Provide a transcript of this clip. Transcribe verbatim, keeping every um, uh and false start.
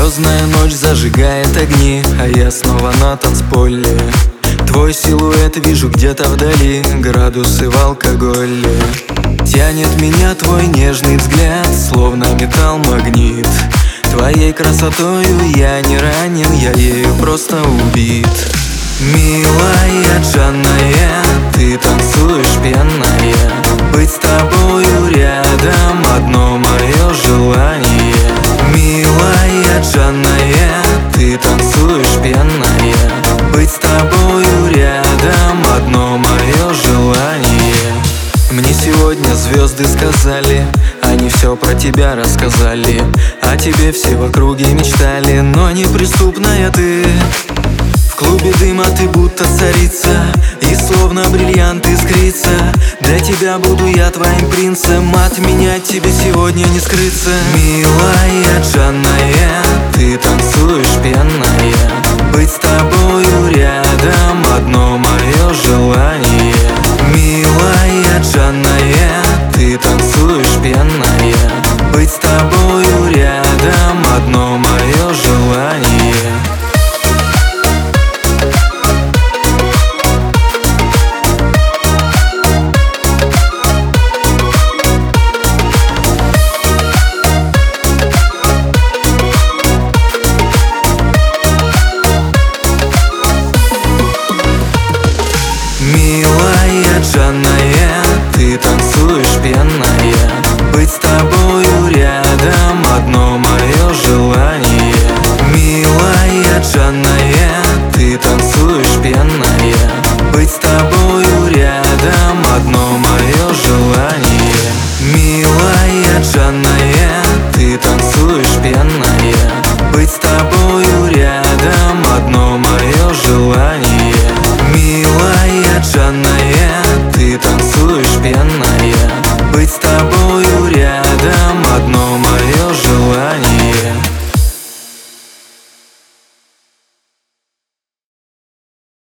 Звездная ночь зажигает огни, а я снова на танцполе. Твой силуэт вижу где-то вдали, градусы в алкоголе. Тянет меня твой нежный взгляд, словно металл-магнит. Твоей красотою я не ранен, я ею просто убит. Милая Джанная, ты танцуешь пьяная. Быть с тобою рядом одно мое желание. Милая Джанная, ты танцуешь пьяная. Быть с тобою рядом одно мое желание. Мне сегодня звезды сказали, они все про тебя рассказали. О тебе все в округе мечтали, но неприступная ты. В клубе дыма ты будто царица, и словно бриллиант искрится. Для тебя буду я твоим принцем, от меня тебе сегодня не скрыться. Милая Джанная, ты танцуешь пьяная. Быть с тобою рядом одно мое желание. Милая Джанная,